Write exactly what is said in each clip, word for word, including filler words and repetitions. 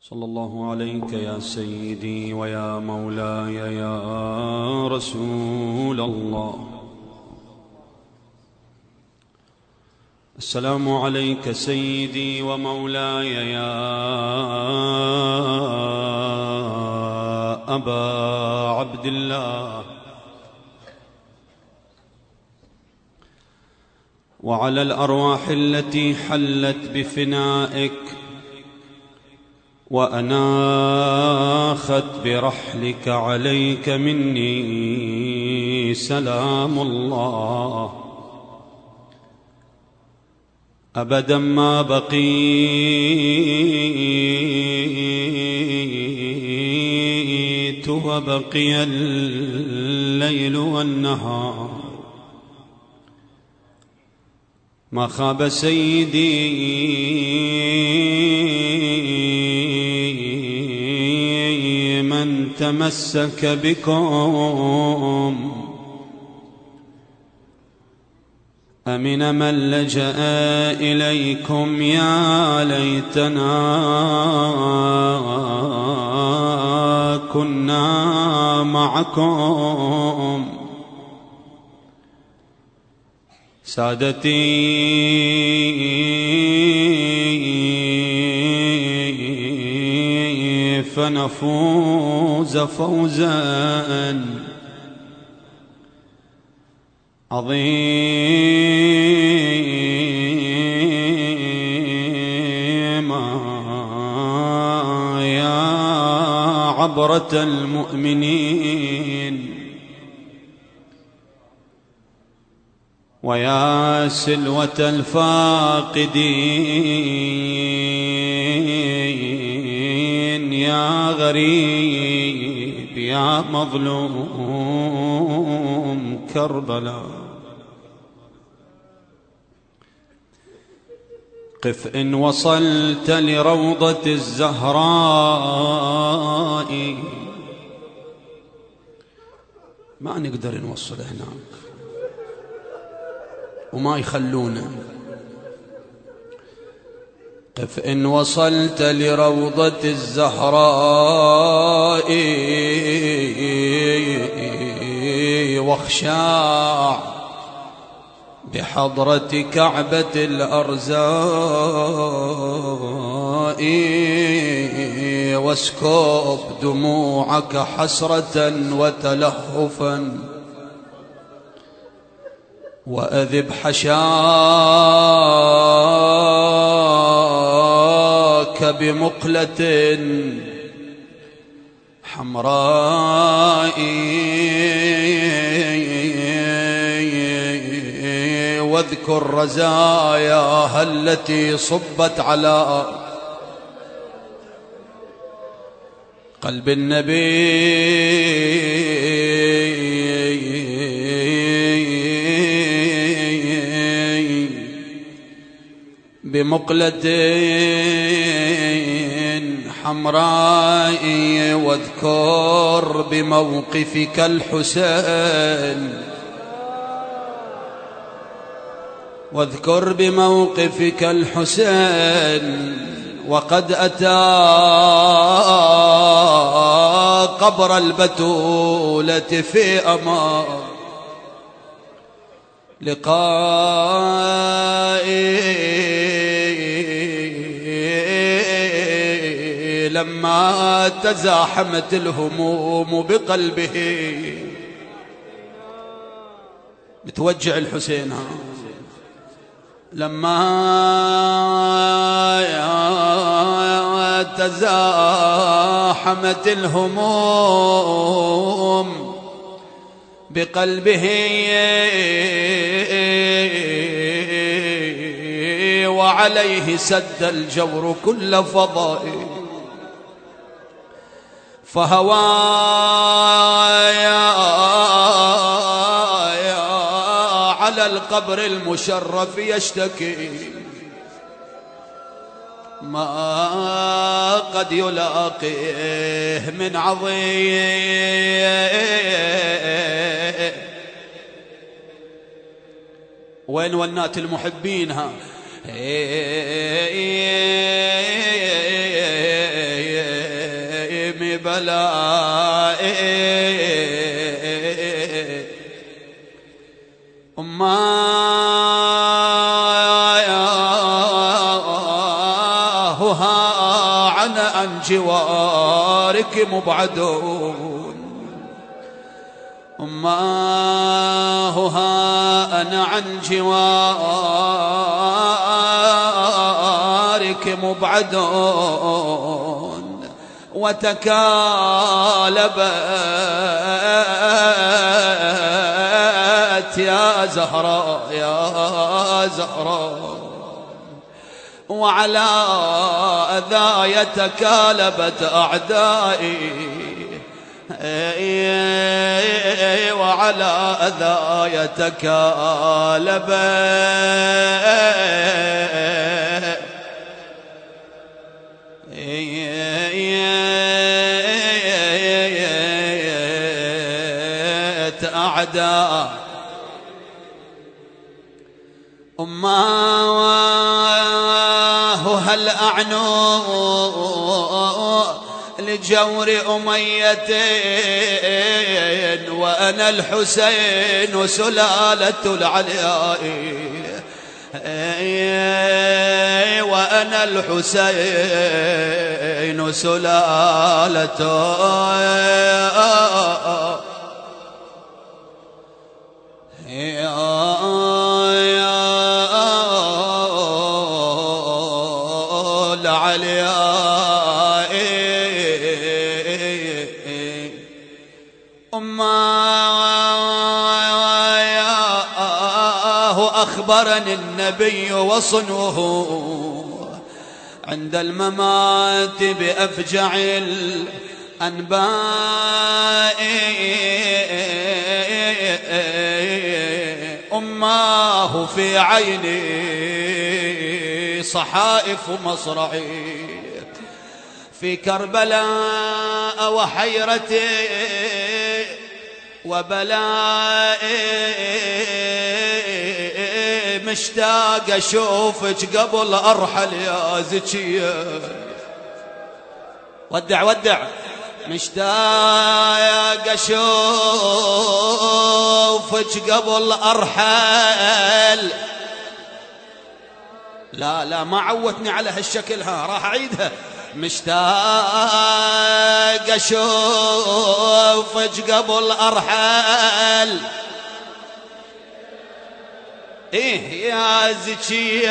صلى الله عليك يا سيدي ويا مولاي يا رسول الله. السلام عليك سيدي ومولاي يا أبا عبد الله، وعلى الأرواح التي حلت بفنائك وأناخت برحلك عليك مني سلام الله. أبدا ما بقيت وبقي الليل والنهار، ما خاب سيدي من تمسك بكم، أمن من لجأ إليكم. يا ليتنا كنا معكم. سادتي فنفوز فوزا عظيما يا عبرة المؤمنين ويا سلوة الفاقدين، يا غريب يا مظلوم كربلاء. قف إن وصلت لروضة الزهراء، ما نقدر نوصل هناك وما يخلونا. قف إن وصلت لروضة الزهراء واخشاع بحضرة كعبة الأرزاء، واسكب دموعك حسرة وتلهفا، وأذب حشاك بمقلة حمراء، واذكر رزاياها التي صبت على قلب النبي بمقلة حمراء. واذكر بموقفك الحسين، واذكر بموقفك الحسين وقد أتى قبر البتولة في أمان لقائي، لما تزاحمت الهموم بقلبه. بتوجع الحسين ها، لما تزاحمت الهموم بقلبه، وعليه سد الجور كل فضائه، فهوايا على القبر المشرف يشتكي ما قد يلاقيه من عظيم. وين ونات المحبين ها؟ أماهها عن عن جوارك مبعدون أماهها أنا عن جوارك مبعدون وتكالبت يا زهراء يا زهراء وعلى أذاي تكالبت أعدائي وعلى أذاي تكالبت أعداء أماه هل أعنو لجور أمية وأنا الحسين سلالة العلياء وأنا الحسين سلالة العلياء أماه أخبرني النبي وصنوه عند الممات بأفجع الأنباء أماه في عيني صحائف مصرعي في كربلاء وحيرتي وبلائي مشتاق أشوفك قبل أرحل يا زكية ودع ودع مشتاق أشوفك قبل أرحل لا لا ما عودتني على هالشكل ها راح أعيدها مشتاق أشوفك قبل أرحل إيه يا زكية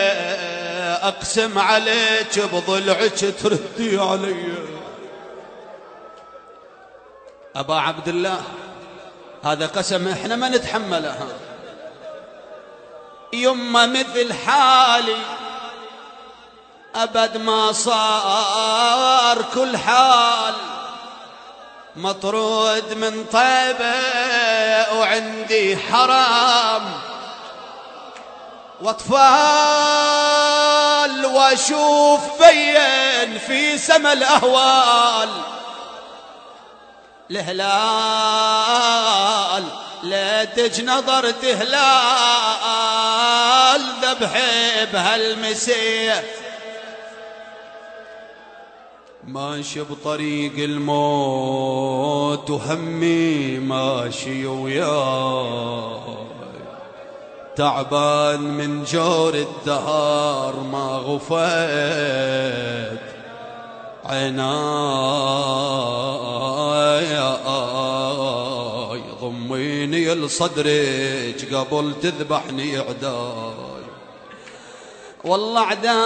أقسم عليك بضلعك تردي علي أبا عبد الله هذا قسم إحنا ما نتحملها يما مثل حالي أبد ما صار كل حال مطرود من طيبة وعندي حرام واطفال واشوف بين في سما الأهوال الهلال لا تج نظرت هلال ذبحي بهالمسيح ماشي بطريق الموت وهمي ماشي وياي تعبان من جور الدهر ما غفيت عناي ضميني لصدرك قبل تذبحني عداي والله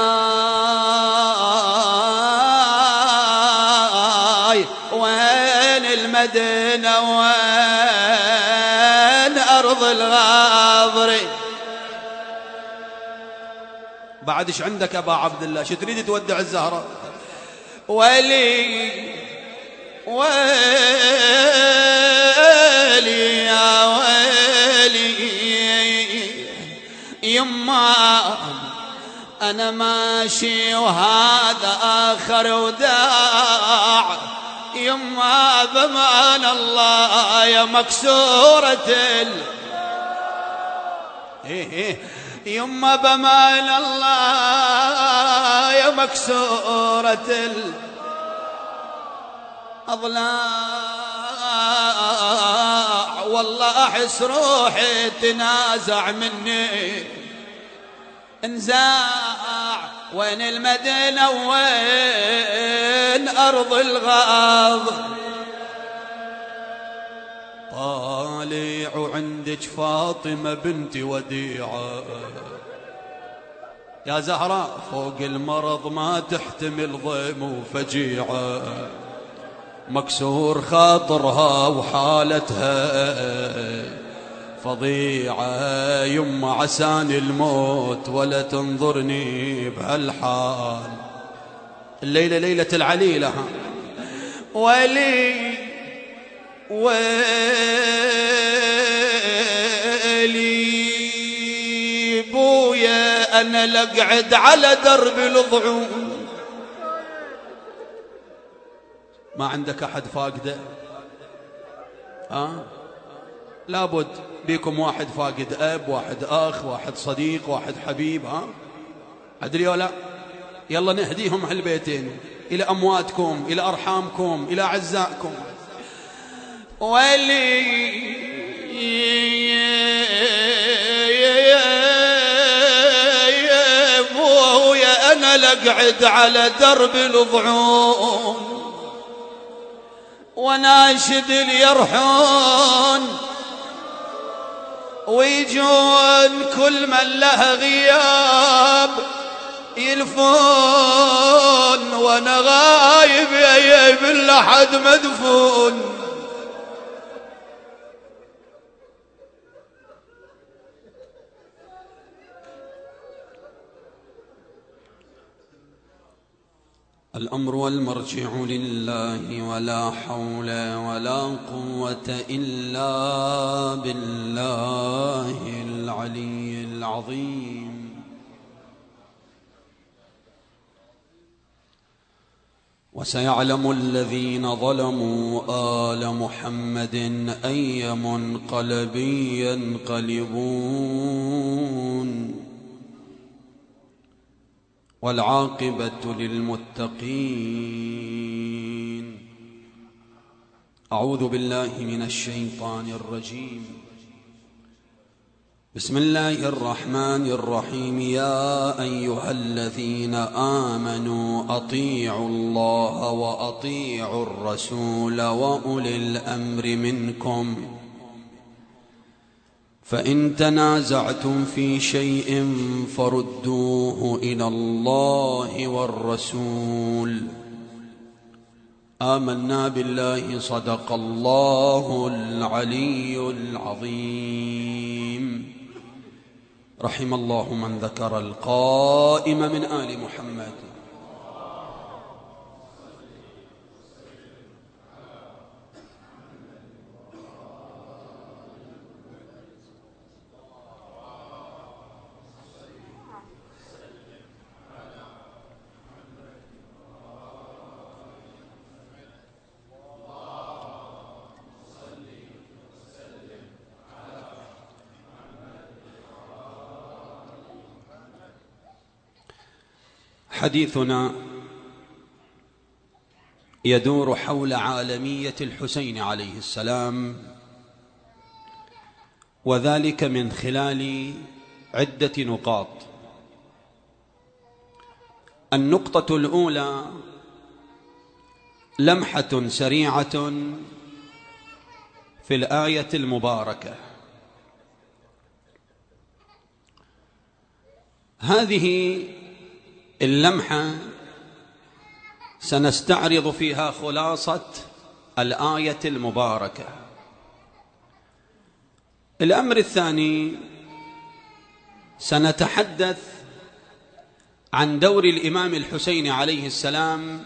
عداي وين المدينة وين أرض الغاضري بعد ايش عندك أبا عبد الله شو تريد تودع الزهرة ويلي ويلي يا ويلي يما أنا ماشي وهذا آخر وداع يما بمان الله يا مكسورة ال إيه إيه يما بمان الله، يا مكسورة ال أضلاع والله أحس روحي تنازع مني انزاع. وين المدينة وين أرض الغاض؟ طالع عندك فاطمة بنت وديعة يا زهراء فوق المرض ما تحتمل ضيم وفجيعة. مكسور خاطرها وحالتها فظيعة يما عساني الموت ولا تنظرني بهالحال. الليلة ليلة العليلة ولي ويلي بويا أنا لقعد على درب الضعون. ما عندك أحد فاقده؟ ها؟ لابد بيكم واحد فاقد أب، واحد أخ، واحد صديق، واحد حبيب. ها؟ أدري ولا؟ يلا نهديهم هالبيتين إلى أمواتكم، إلى أرحامكم، إلى أعزائكم. ولي بويا أنا لقعد على درب الضعون وناشد اليرحون ويجون كل من له غياب يلفون وانا غايب يا باللحد مدفون. الأمر والمرجع لله ولا حول ولا قوة إلا بالله العلي العظيم. وسيعلم الذين ظلموا آل محمد أي منقلب ينقلبون والعاقبة للمتقين. أعوذ بالله من الشيطان الرجيم. بسم الله الرحمن الرحيم. يا أيها الذين آمنوا أطيعوا الله وأطيعوا الرسول وأولي الأمر منكم فإن تنازعتم في شيء فردوه إلى الله والرسول. آمنا بالله صدق الله العلي العظيم. رحم الله من ذكر القائم من آل محمد. حديثنا يدور حول عالمية الحسين عليه السلام، وذلك من خلال عدة نقاط. النقطة الأولى لمحة سريعة في الآية المباركة. هذه اللمحة سنستعرض فيها خلاصة الآية المباركة. الأمر الثاني سنتحدث عن دور الإمام الحسين عليه السلام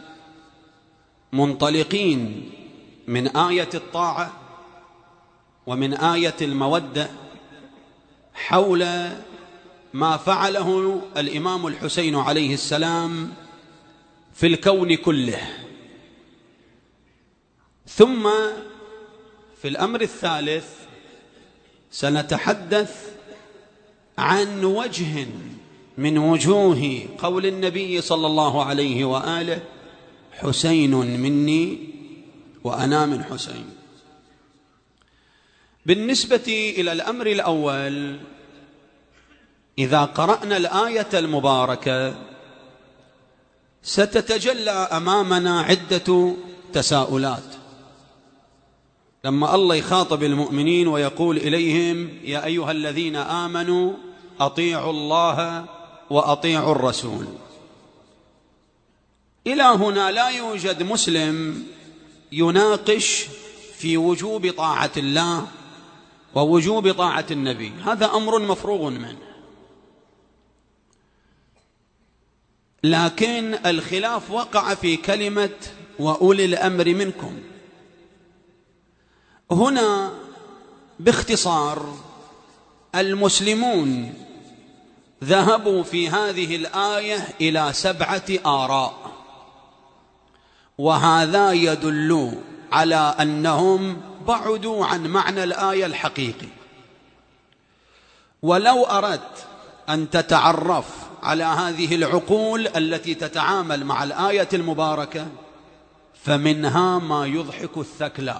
منطلقين من آية الطاعة ومن آية المودة حول ما فعله الإمام الحسين عليه السلام في الكون كله. ثم في الأمر الثالث سنتحدث عن وجه من وجوه قول النبي صلى الله عليه وآله: حسين مني وأنا من حسين. بالنسبة إلى الأمر الأول، إذا قرأنا الآية المباركة ستتجلى أمامنا عدة تساؤلات. لما الله يخاطب المؤمنين ويقول إليهم: يا أيها الذين آمنوا أطيعوا الله وأطيعوا الرسول، إلى هنا لا يوجد مسلم يناقش في وجوب طاعة الله ووجوب طاعة النبي، هذا أمر مفروغ منه. لكن الخلاف وقع في كلمة وأولي الأمر منكم. هنا باختصار المسلمون ذهبوا في هذه الآية إلى سبعة آراء، وهذا يدل على أنهم بعدوا عن معنى الآية الحقيقي. ولو أردت أن تتعرف على هذه العقول التي تتعامل مع الآية المباركة فمنها ما يضحك الثكلى،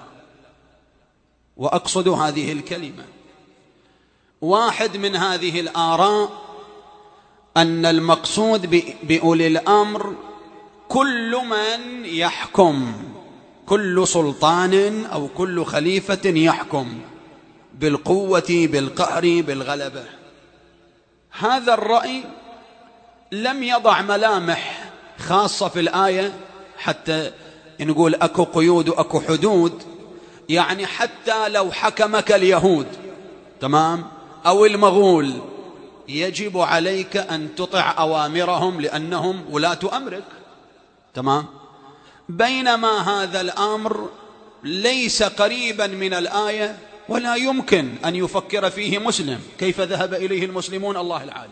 وأقصد هذه الكلمة. واحد من هذه الآراء أن المقصود بأولي الأمر كل من يحكم، كل سلطان أو كل خليفة يحكم بالقوة بالقهر بالغلبة. هذا الرأي لم يضع ملامح خاصة في الآية حتى نقول أكو قيود وأكو حدود، يعني حتى لو حكمك اليهود تمام أو المغول يجب عليك أن تطع أوامرهم لأنهم ولاة أمرك تمام. بينما هذا الأمر ليس قريبا من الآية ولا يمكن أن يفكر فيه مسلم، كيف ذهب إليه المسلمون الله العالم.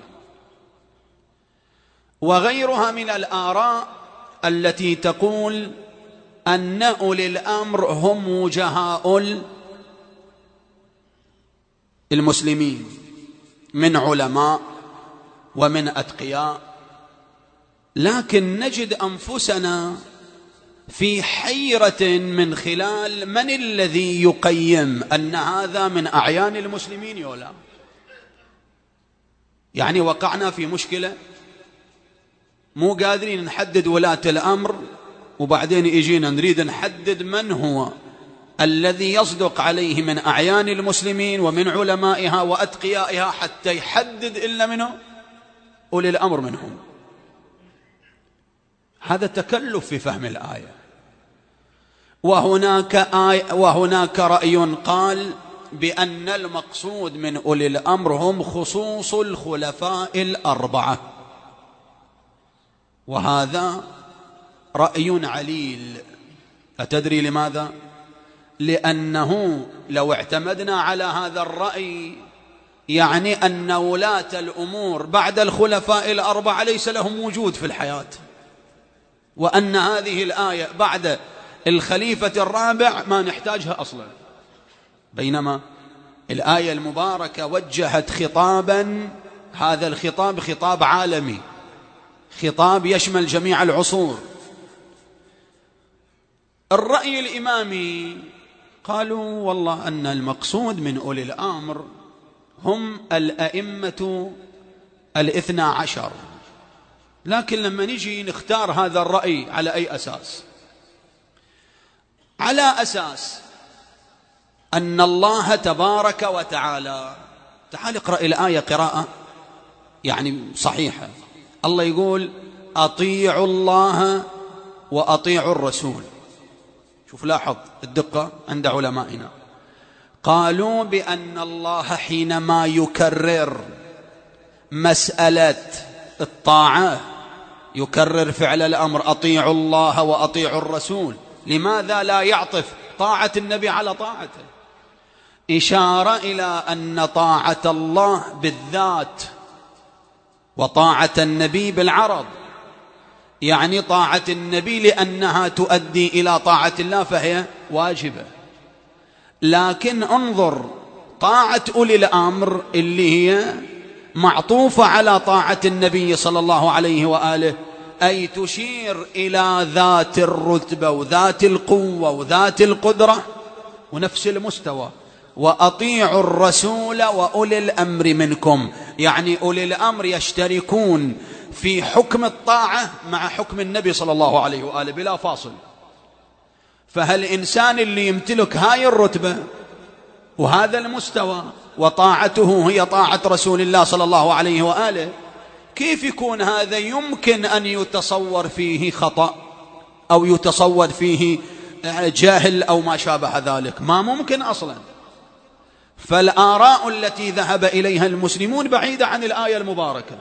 وغيرها من الآراء التي تقول أن أولي الأمر هم وجهاء المسلمين من علماء ومن أتقياء، لكن نجد أنفسنا في حيرة من خلال من الذي يقيم أن هذا من أعيان المسلمين يولا. يعني وقعنا في مشكلة، مو قادرين نحدد ولاة الأمر، وبعدين يجينا نريد نحدد من هو الذي يصدق عليه من أعيان المسلمين ومن علمائها وأتقيائها حتى يحدد إلا منه أولي الأمر منهم. هذا تكلف في فهم الآية. وهناك آية وهناك رأي قال بأن المقصود من أولي الأمر هم خصوص الخلفاء الأربعة، وهذا رأي عليل. أتدري لماذا؟ لأنه لو اعتمدنا على هذا الرأي يعني أن ولاة الأمور بعد الخلفاء الأربعة ليس لهم وجود في الحياة، وأن هذه الآية بعد الخليفة الرابع ما نحتاجها أصلا. بينما الآية المباركة وجهت خطابا، هذا الخطاب خطاب عالمي، خطاب يشمل جميع العصور. الرأي الإمامي قالوا والله أن المقصود من أولي الأمر هم الأئمة الاثنى عشر. لكن لما نجي نختار هذا الرأي على أي أساس؟ على أساس أن الله تبارك وتعالى، تعال اقرأ الآية قراءة يعني صحيحة. الله يقول أطيعوا الله وأطيعوا الرسول. شوف لاحظ الدقة عند علمائنا، قالوا بأن الله حينما يكرر مسألة الطاعة يكرر فعل الأمر أطيعوا الله وأطيعوا الرسول، لماذا لا يعطف طاعة النبي على طاعته؟ إشارة إلى أن طاعة الله بالذات وطاعة النبي بالعرض، يعني طاعة النبي لأنها تؤدي إلى طاعة الله فهي واجبة. لكن انظر طاعة أولي الأمر اللي هي معطوفة على طاعة النبي صلى الله عليه وآله أي تشير إلى ذات الرتبة وذات القوة وذات القدرة ونفس المستوى. وأطيعوا الرسول وأولي الأمر منكم، يعني أولي الأمر يشتركون في حكم الطاعة مع حكم النبي صلى الله عليه وآله بلا فاصل. فهل الإنسان اللي يمتلك هاي الرتبة وهذا المستوى وطاعته هي طاعة رسول الله صلى الله عليه وآله، كيف يكون هذا يمكن أن يتصور فيه خطأ أو يتصور فيه جاهل أو ما شابه ذلك؟ ما ممكن أصلا. فالآراء التي ذهب إليها المسلمون بعيدة عن الآية المباركة.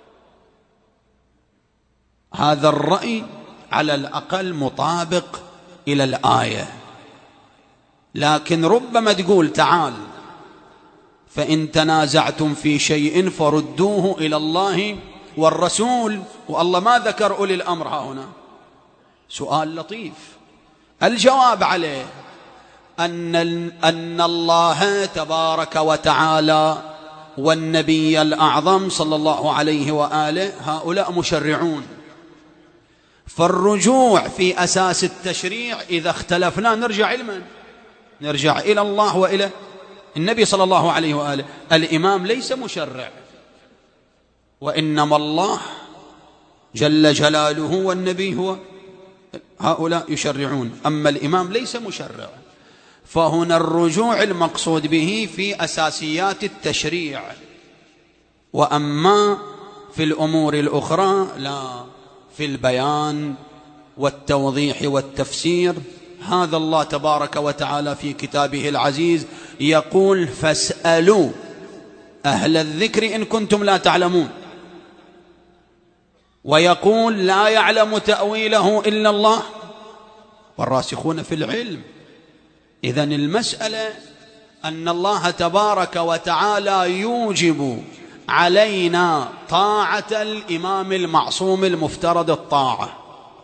هذا الرأي على الأقل مطابق إلى الآية، لكن ربما تقول تعال فإن تنازعتم في شيء فردوه إلى الله والرسول، والله ما ذكر أولي الأمر ها هنا. سؤال لطيف، الجواب عليه أن, أن الله تبارك وتعالى والنبي الأعظم صلى الله عليه وآله هؤلاء مشرعون، فالرجوع في أساس التشريع إذا اختلفنا نرجع علما، نرجع إلى الله وإلى النبي صلى الله عليه وآله. الإمام ليس مشرع، وإنما الله جل جلاله والنبي هو هؤلاء يشرعون، أما الإمام ليس مشرع. فهنا الرجوع المقصود به في أساسيات التشريع، وأما في الأمور الأخرى لا، في البيان والتوضيح والتفسير. هذا الله تبارك وتعالى في كتابه العزيز يقول فاسألوا أهل الذكر إن كنتم لا تعلمون، ويقول لا يعلم تأويله إلا الله والراسخون في العلم. إذن المسألة أن الله تبارك وتعالى يوجب علينا طاعة الإمام المعصوم المفترض الطاعة.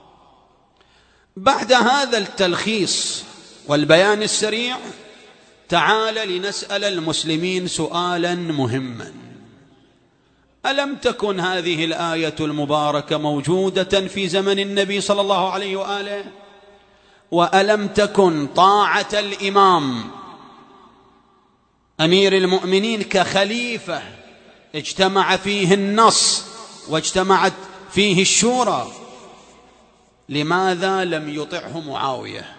بعد هذا التلخيص والبيان السريع تعال لنسأل المسلمين سؤالا مهما. ألم تكن هذه الآية المباركة موجودة في زمن النبي صلى الله عليه وآله؟ وألم تكن طاعة الإمام أمير المؤمنين كخليفة اجتمع فيه النص واجتمعت فيه الشورى، لماذا لم يطعه معاوية؟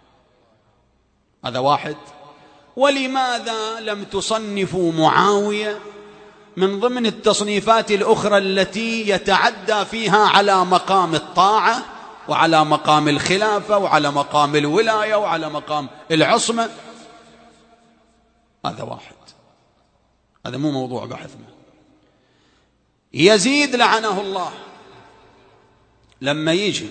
هذا واحد. ولماذا لم تصنفوا معاوية من ضمن التصنيفات الأخرى التي يتعدى فيها على مقام الطاعة وعلى مقام الخلافة وعلى مقام الولاية وعلى مقام العصمة؟ هذا واحد، هذا مو موضوع بحثنا. يزيد لعنه الله لما يجي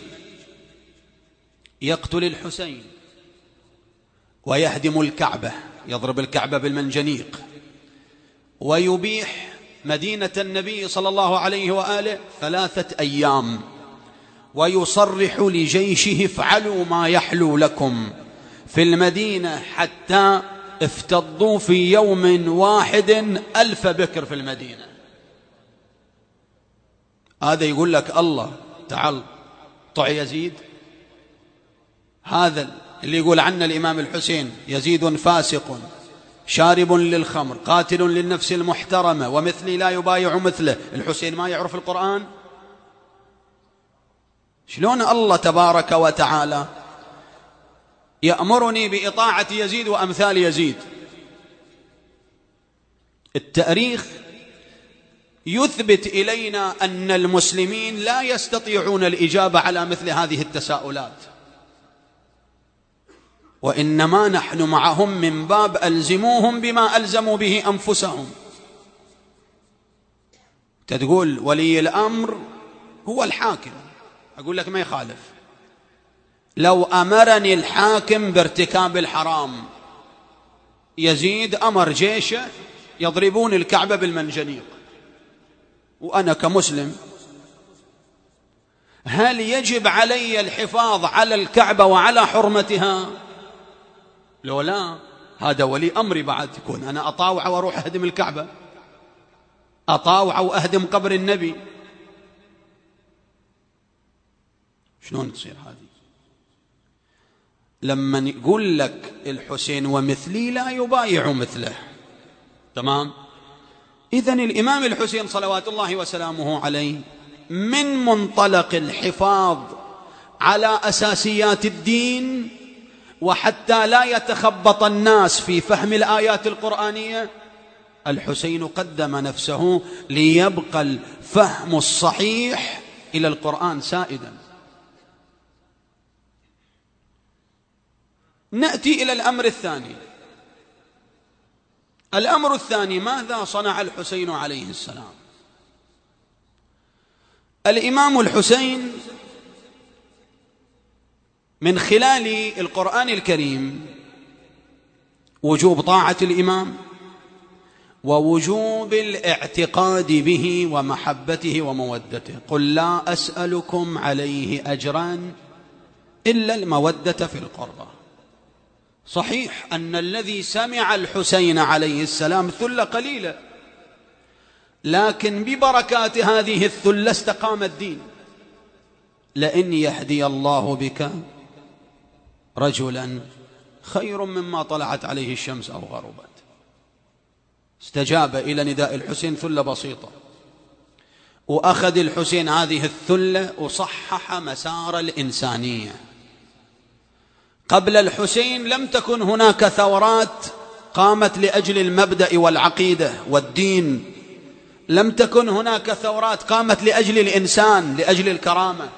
يقتل الحسين ويهدم الكعبة، يضرب الكعبة بالمنجنيق، ويبيح مدينة النبي صلى الله عليه وآله ثلاثة أيام، ويصرح لجيشه افعلوا ما يحلو لكم في المدينة، حتى افتضوا في يوم واحد ألف بكر في المدينة. هذا يقول لك الله تعال طع يزيد؟ هذا اللي يقول عنه الإمام الحسين يزيد فاسق شارب للخمر قاتل للنفس المحترمة ومثلي لا يبايع مثله، الحسين ما يعرف القرآن؟ شلون الله تبارك وتعالى يأمرني بإطاعة يزيد وأمثال يزيد؟ التاريخ يثبت إلينا أن المسلمين لا يستطيعون الإجابة على مثل هذه التساؤلات، وإنما نحن معهم من باب ألزموهم بما ألزموا به أنفسهم. تقول ولي الأمر هو الحاكم، أقول لك ما يخالف. لو أمرني الحاكم بارتكاب الحرام، يزيد أمر جيشه يضربون الكعبة بالمنجنيق، وأنا كمسلم هل يجب علي الحفاظ على الكعبة وعلى حرمتها؟ لو لا، هذا ولي أمري بعد يكون أنا أطاوع وأروح أهدم الكعبة، أطاوع وأهدم قبر النبي. شلون تصير هذه؟ لما يقول لك الحسين ومثلي لا يبايع مثله، تمام؟ إذن الإمام الحسين صلوات الله وسلامه عليه من منطلق الحفاظ على أساسيات الدين، وحتى لا يتخبط الناس في فهم الآيات القرآنية، الحسين قدم نفسه ليبقى الفهم الصحيح إلى القرآن سائدا. نأتي إلى الأمر الثاني. الأمر الثاني، ماذا صنع الحسين عليه السلام؟ الإمام الحسين من خلال القرآن الكريم وجوب طاعة الإمام، ووجوب الاعتقاد به ومحبته ومودته. قل لا أسألكم عليه أجرا إلا المودة في القربى. صحيح أن الذي سمع الحسين عليه السلام ثلة قليلة، لكن ببركات هذه الثلة استقام الدين. لئن يهدي الله بك رجلا خير مما طلعت عليه الشمس أو غربت. استجاب إلى نداء الحسين ثلة بسيطة، وأخذ الحسين هذه الثلة وصحح مسار الإنسانية. قبل الحسين لم تكن هناك ثورات قامت لأجل المبدأ والعقيدة والدين، لم تكن هناك ثورات قامت لأجل الإنسان، لأجل الكرامة.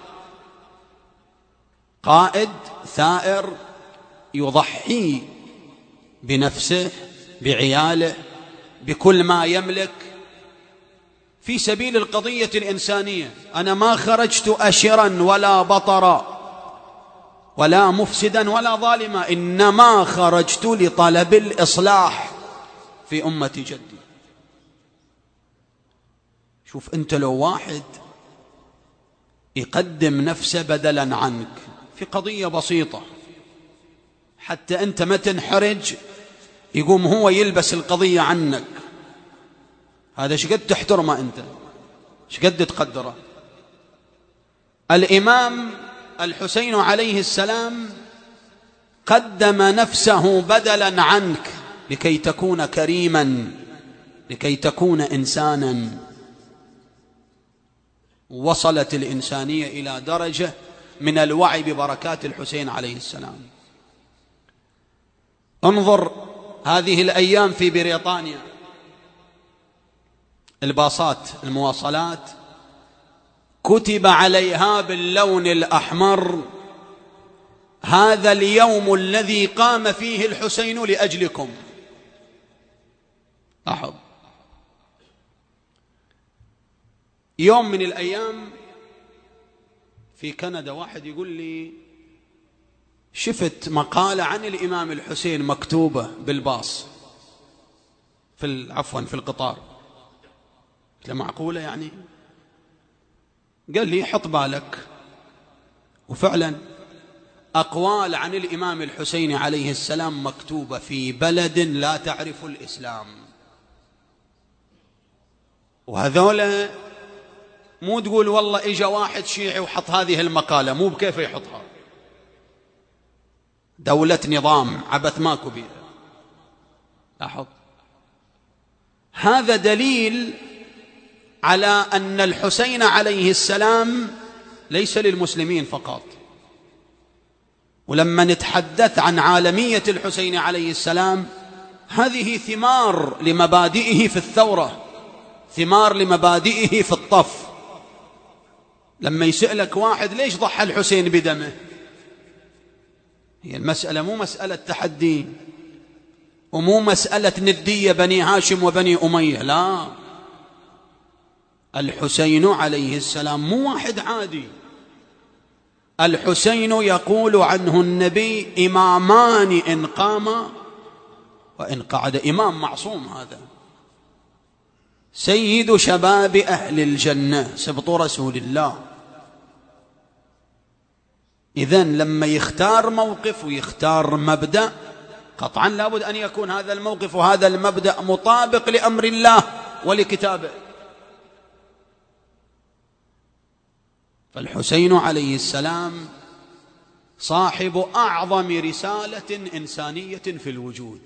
قائد ثائر يضحي بنفسه، بعياله، بكل ما يملك في سبيل القضية الإنسانية. أنا ما خرجت أشرا ولا بطرا ولا مفسدا ولا ظالما، إنما خرجت لطلب الإصلاح في أمة جدي. شوف أنت لو واحد يقدم نفسه بدلا عنك في قضية بسيطة، حتى أنت ما تنحرج، يقوم هو يلبس القضية عنك، هذا شقد تحترمه أنت، شقد تقدره. الإمام الحسين عليه السلام قدم نفسه بدلا عنك لكي تكون كريما، لكي تكون إنسانا. وصلت الإنسانية إلى درجة من الوعي ببركات الحسين عليه السلام. انظر هذه الأيام في بريطانيا، الباصات المواصلات كتب عليها باللون الأحمر: هذا اليوم الذي قام فيه الحسين لأجلكم. لاحظ، يوم من الأيام في كندا واحد يقول لي: شفت مقالة عن الإمام الحسين مكتوبة بالباص، في عفوا في القطار. قلت له: معقولة يعني؟ قال لي: حط بالك. وفعلا أقوال عن الإمام الحسين عليه السلام مكتوبة في بلد لا تعرف الإسلام، وهذولا مو تقول والله إجا واحد شيعي وحط هذه المقالة، مو بكيف يحطها، دولة نظام عبث ماكو بيها. لاحظ، هذا دليل على أن الحسين عليه السلام ليس للمسلمين فقط. ولما نتحدث عن عالمية الحسين عليه السلام، هذه ثمار لمبادئه في الثورة، ثمار لمبادئه في الطف. لما يسألك واحد: ليش ضحى الحسين بدمه؟ هي المسألة مو مسألة تحدي، ومو مسألة ندية بني هاشم وبني أمية، لا، الحسين عليه السلام مو واحد عادي. الحسين يقول عنه النبي: إمامان إن قام وإن قعد. إمام معصوم، هذا سيد شباب أهل الجنة، سبط رسول الله. إذن لما يختار موقف ويختار مبدأ، قطعا لابد أن يكون هذا الموقف وهذا المبدأ مطابق لأمر الله ولكتابه. فالحسين عليه السلام صاحب أعظم رسالة إنسانية في الوجود،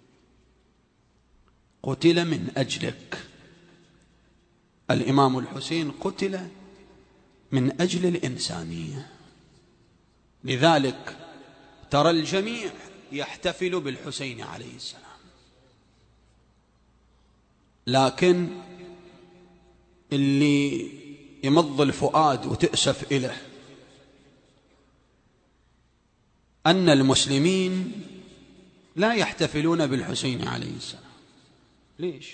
قتل من أجلك. الإمام الحسين قتل من أجل الإنسانية، لذلك ترى الجميع يحتفل بالحسين عليه السلام، لكن اللي يمض الفؤاد وتأسف إليه أن المسلمين لا يحتفلون بالحسين عليه السلام. ليش؟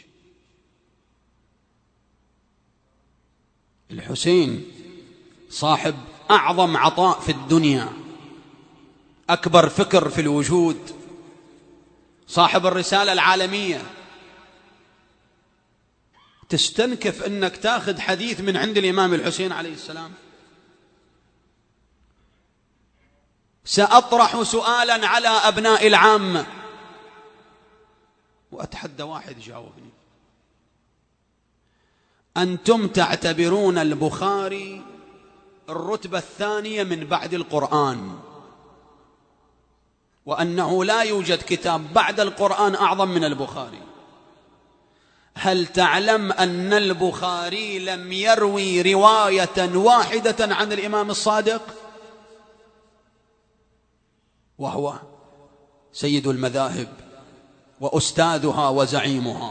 الحسين صاحب أعظم عطاء في الدنيا، أكبر فكر في الوجود، صاحب الرسالة العالمية. تستنكف أنك تاخذ حديث من عند الإمام الحسين عليه السلام؟ سأطرح سؤالا على أبناء العامة وأتحدى واحد يجاوبني. أنتم تعتبرون البخاري الرتبة الثانية من بعد القرآن، وأنه لا يوجد كتاب بعد القرآن أعظم من البخاري. هل تعلم أن البخاري لم يروي رواية واحدة عن الإمام الصادق، وهو سيد المذاهب وأستاذها وزعيمها؟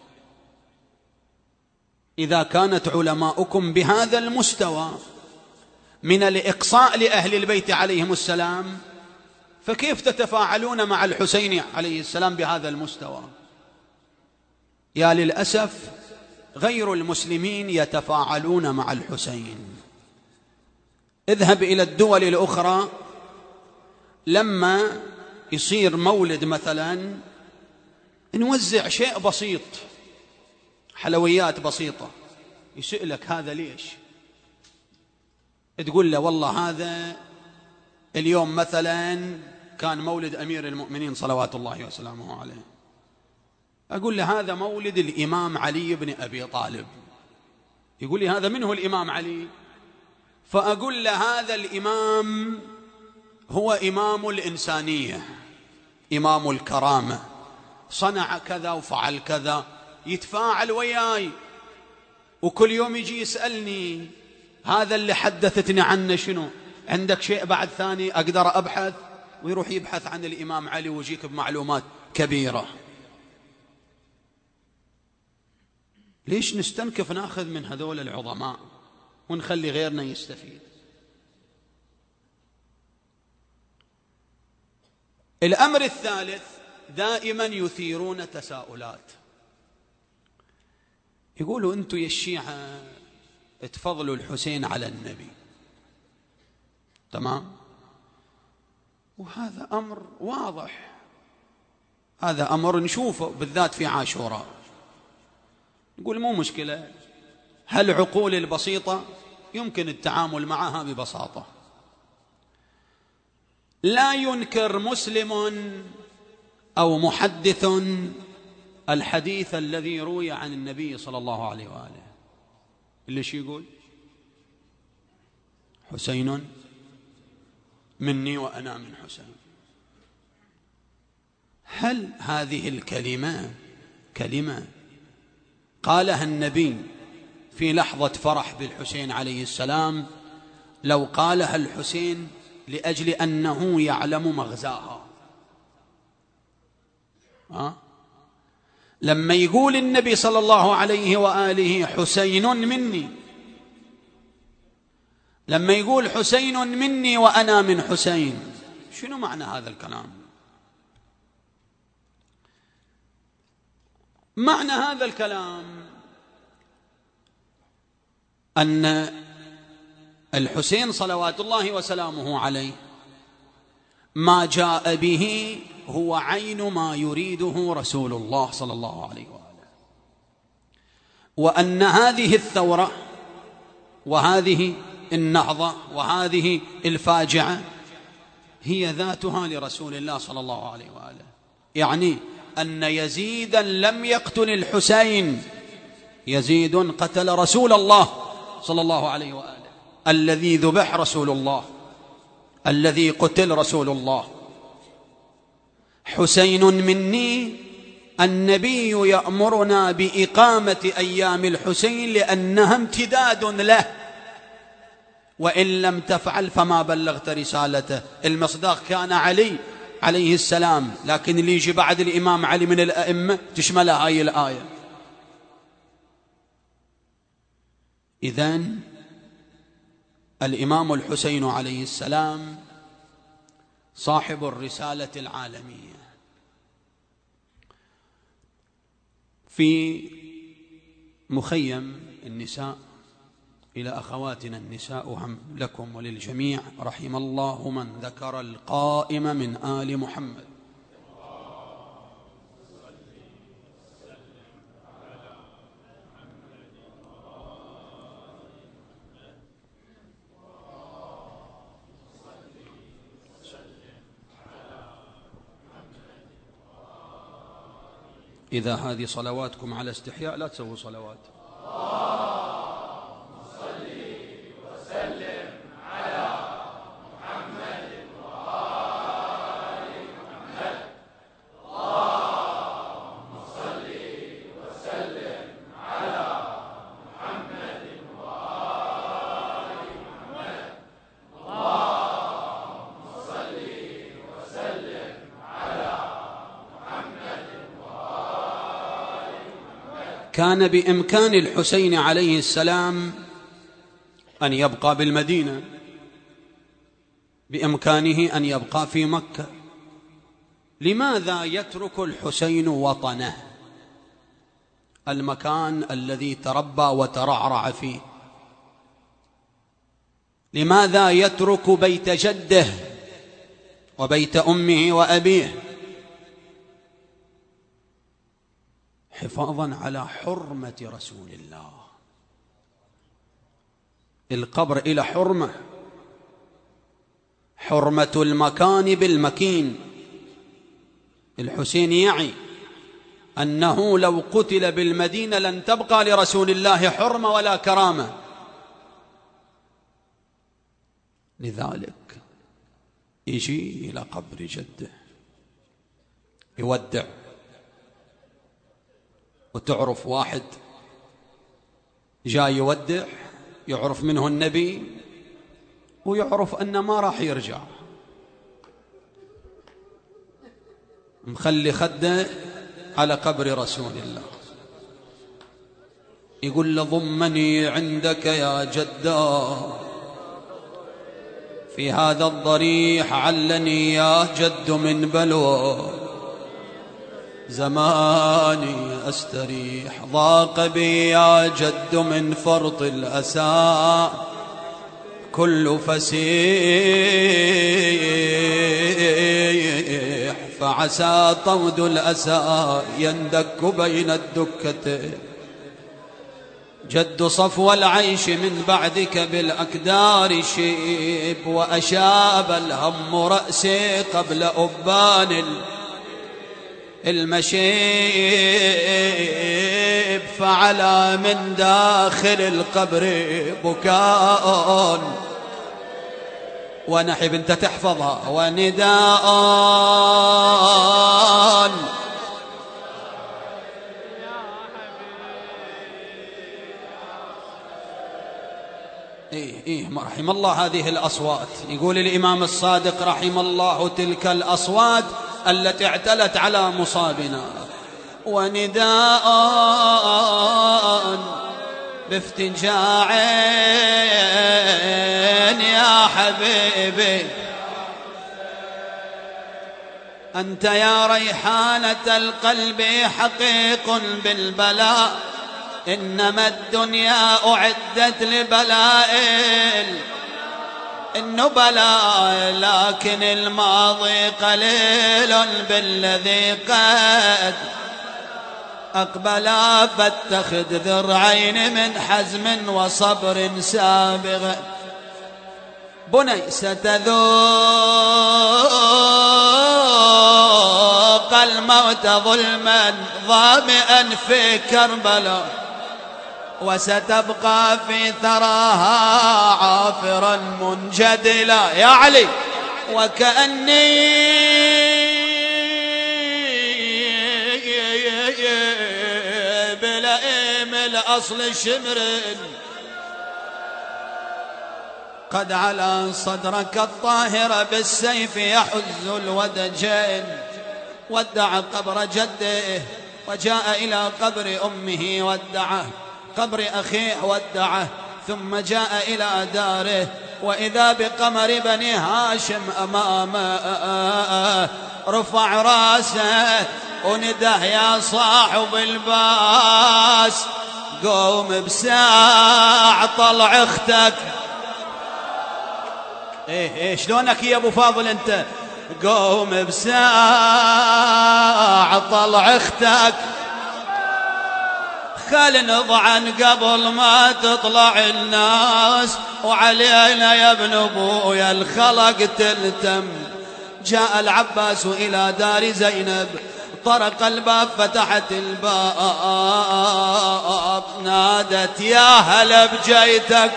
إذا كانت علماؤكم بهذا المستوى من الإقصاء لأهل البيت عليهم السلام، فكيف تتفاعلون مع الحسين عليه السلام بهذا المستوى؟ يا للأسف غير المسلمين يتفاعلون مع الحسين. اذهب إلى الدول الأخرى، لما يصير مولد مثلا نوزع شيء بسيط، حلويات بسيطة، يسألك هذا ليش؟ تقول له والله هذا اليوم مثلا كان مولد أمير المؤمنين صلوات الله وسلامه عليه. أقول له هذا مولد الإمام علي بن أبي طالب. يقول لي هذا منه الإمام علي؟ فأقول له هذا الإمام هو إمام الإنسانية، إمام الكرامة، صنع كذا وفعل كذا، يتفاعل وياي، وكل يوم يجي يسألني هذا اللي حدثتني عنه شنو؟ عندك شيء بعد ثاني أقدر أبحث؟ ويروح يبحث عن الإمام علي ويجيك بمعلومات كبيرة. ليش نستنكف ناخذ من هذول العظماء ونخلي غيرنا يستفيد؟ الأمر الثالث، دائما يثيرون تساؤلات، يقولوا أنتوا يا الشيعة تفضلوا الحسين على النبي، تمام؟ وهذا أمر واضح، هذا أمر نشوفه بالذات في عاشوراء. نقول مو مشكلة، هالعقول البسيطة يمكن التعامل معها ببساطة. لا ينكر مسلم أو محدث الحديث الذي روي عن النبي صلى الله عليه وآله، اللي شو يقول؟ حسين مني وأنا من حسين. هل هذه الكلمة كلمة قالها النبي في لحظة فرح بالحسين عليه السلام، لو قالها الحسين لأجل أنه يعلم مغزاها؟ أه؟ لما يقول النبي صلى الله عليه وآله حسين مني، لما يقول حسين مني وأنا من حسين، شنو معنى هذا الكلام؟ معنى هذا الكلام أن الحسين صلوات الله وسلامه عليه ما جاء به هو عين ما يريده رسول الله صلى الله عليه وآله، وأن هذه الثورة وهذه النهضة وهذه الفاجعة هي ذاتها لرسول الله صلى الله عليه وآله. يعني أن يزيدا لم يقتل الحسين، يزيد قتل رسول الله صلى الله عليه وآله. الذي ذبح رسول الله، الذي قتل رسول الله. حسين مني، النبي يأمرنا بإقامة أيام الحسين لأنها امتداد له، وإن لم تفعل فما بلغت رسالته. المصداق كان علي عليه السلام، لكن اللي يجي بعد الإمام علي من الأئمة تشمل هاي الآية. إذن الإمام الحسين عليه السلام صاحب الرسالة العالمية. في مخيم النساء، إلى أخواتنا النساء هم لكم وللجميع، رحم الله من ذكر القائم من آل محمد. إذا هذه صلواتكم على استحياء لا تسووا صلوات. كان بإمكان الحسين عليه السلام أن يبقى بالمدينة، بإمكانه أن يبقى في مكة. لماذا يترك الحسين وطنه، المكان الذي تربى وترعرع فيه؟ لماذا يترك بيت جده وبيت أمه وأبيه حفاظا على حرمة رسول الله؟ القبر إلى حرمة، حرمة المكان بالمكين. الحسين يعي أنه لو قتل بالمدينة لن تبقى لرسول الله حرمة ولا كرامة، لذلك يجي إلى قبر جده يودع. وتعرف واحد جاي يودع يعرف منه النبي ويعرف أنه ما راح يرجع، مخلي خده على قبر رسول الله، يقول له ضمني عندك يا جدا، في هذا الضريح علني يا جد من بلوى، زماني أستريح ضاق بي يا جد من فرط الأسى، كل فسيح فعسى طود الأسى يندك بين الدكتين، جد صفو العيش من بعدك بالأكدار شيب، وأشاب الهم رأسي قبل أبان المشيب، فعلى من داخل القبر بكاء ونحب انت تحفظها ونداء، إيه إيه رحم الله هذه الأصوات. يقول الإمام الصادق رحم الله تلك الأصوات التي اعتلت على مصابنا، ونداء بافتجاع يا حبيبي، أنت يا ريحانة القلب حقيق بالبلاء، إنما الدنيا أعدت لبلائل النبلاء، لكن الماضي قليل بالذي قد أقبلا، فاتخذ ذرعين من حزم وصبر سابغ، بني ستذوق الموت ظلما ظامئا في كربلاء، وستبقى في ثراها عافرا منجدلا. يا علي وكأني بلئيم الأصل شمر قد على صدرك الطاهر بالسيف يحز الودجين. ودع قبر جده وجاء إلى قبر أمه ودعه، قبر أخيه ودعه، ثم جاء إلى داره وإذا بقمر بني هاشم أمامه. رفع راسه ونده يا صاحب الباس قوم بساع طلع اختك. ايه ايه شلونك يا ابو فاضل انت؟ قوم بساع طلع اختك خل نضعن قبل ما تطلع الناس وعلينا يا ابن ابويا الخلق تلتم. جاء العباس الى دار زينب طرق الباب فتحت الباب نادت يا هلا بجيتك.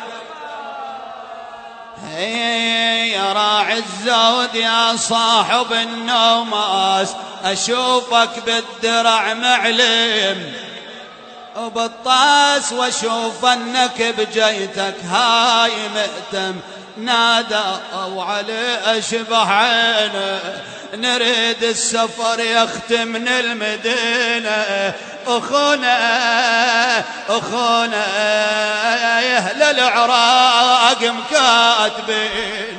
يا راعي الزود يا صاحب النوماس أشوفك بالدرع معلم وبالطاس واشوف انك بجيتك هاي مهتم. نادى او علي اشبح عينه نريد السفر يختم من المدينة. اخونا اخونا يا اهل العراق مكاتبين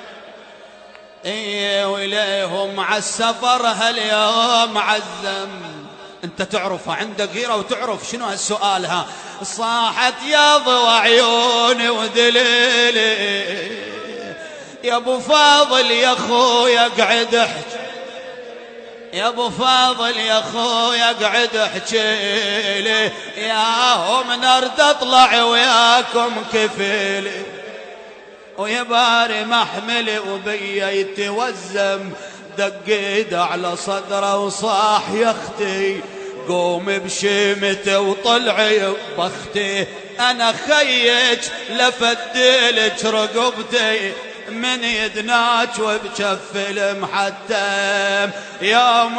ايه وليهم عالسفر هاليوم عزم. انت تعرف عندك غيره وتعرف شنو هالسؤال ها. صاحت يا ضوى عيوني ودليلي يا ابو فاضل يا اخويا اقعد احكي يا ابو فاضل يا اخويا اقعد احكي لي ياهم نرد اطلع وياكم كفيلي ويا باري محملي وبيا يتوزم. دقيد على صدره وصاح يا اختي قوم بشيمته وطلعي بختي انا خيج لفدلك رقبتي من يدناك وبكف المحتم يوم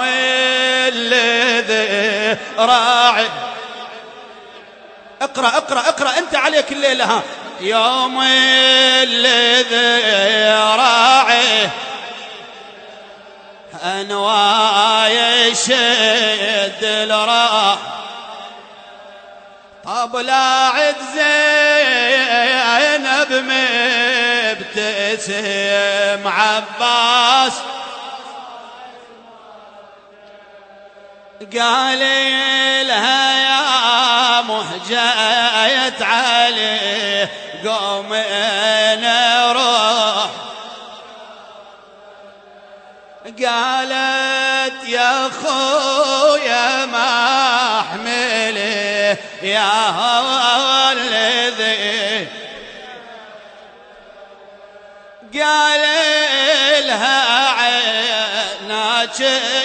الذي راعي. اقرأ اقرأ اقرأ انت عليك الليلة ها. يوم الذي راعي أنواي شد الراح طب لاعد زينب مبتسم عباس قال لها يا مهجاية علي قوم نروح. قالت يا خويا ما احمله يا هو الذي قال لها عيناك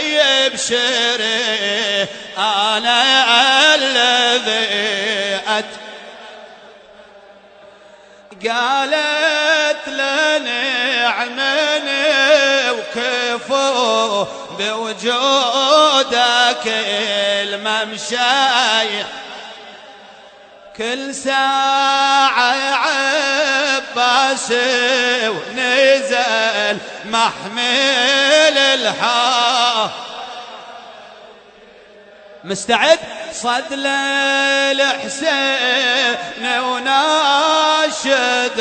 يبشري انا الذي أت قالت لنعمني وكفو بوجودك الممشاي كل ساعة عباس ونزل محمل الحا مستعد صد للحسين وناشد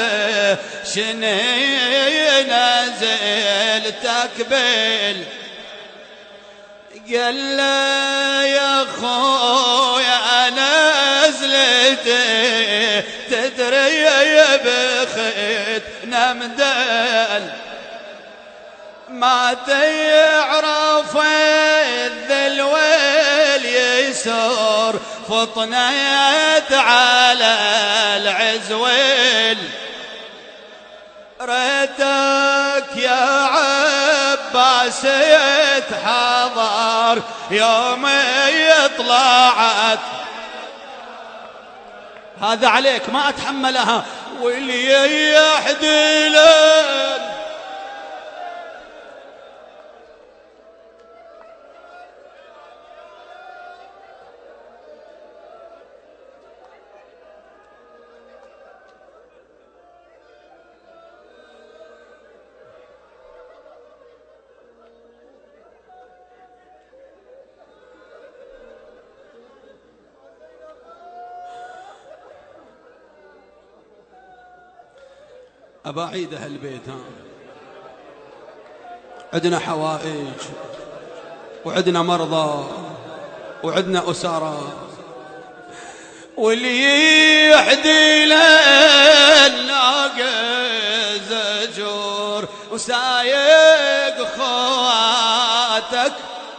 شني نزل تكبل قال يا خويا نزلتي تدري بخيت نمدل ما تعرف الذل واليسر فطنت على العزويل ريتك يا عباس يتحضر يوم يطلعت هذا عليك ما أتحملها. واللي يحدلن أبا عيد أهل البيت. ها عندنا حوائج وعندنا مرضى وعندنا أسارة. واللي يحدي للناقة زجور وسايق خواتك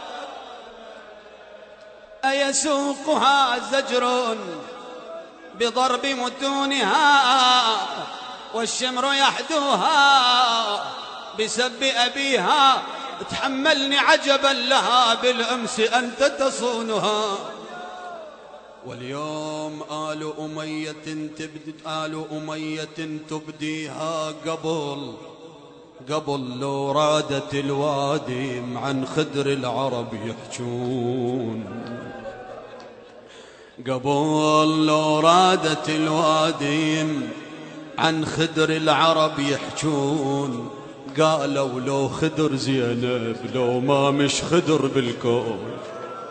أيسوقها زجر بضرب متونها والشمر يحدوها بسب أبيها. تحملني عجبا لها بالأمس أنت تصونها. واليوم آل أمية تبدي آل أمية تبديها قبل قبل لو رادت الوادم عن خدر العرب يحجون. قبل لو رادت الوادم عن خدر العرب يحجون. قالوا لو خدر زينب لو ما مش خدر بالكون.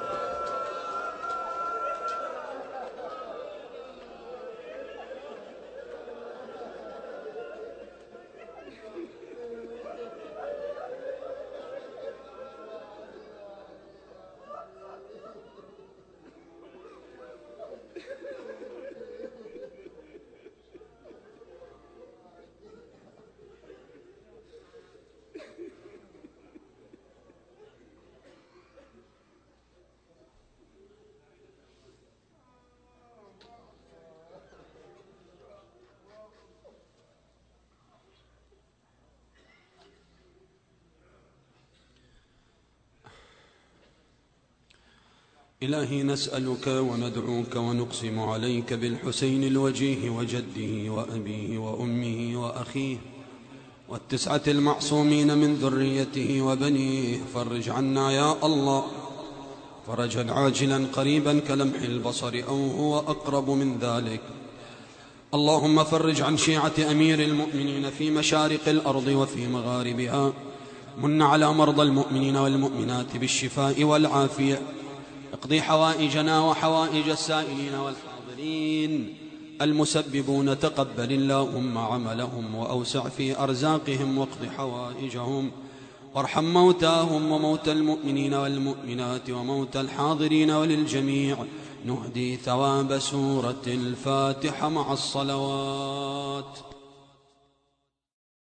إلهي نسألك وندعوك ونقسم عليك بالحسين الوجيه وجده وأبيه وأمه وأخيه والتسعة المعصومين من ذريته وبنيه. فرج عنا يا الله فرجا عاجلا قريبا كلمح البصر أو هو أقرب من ذلك. اللهم فرج عن شيعة أمير المؤمنين في مشارق الأرض وفي مغاربها. من على مرضى المؤمنين والمؤمنات بالشفاء والعافية. اقضي حوائجنا وحوائج السائلين والحاضرين المسببون. تقبل اللهم عملهم وأوسع في أرزاقهم واقض حوائجهم. وارحم موتاهم وموتى المؤمنين والمؤمنات وموتى الحاضرين. وللجميع نهدي ثواب سورة الفاتحة مع الصلوات.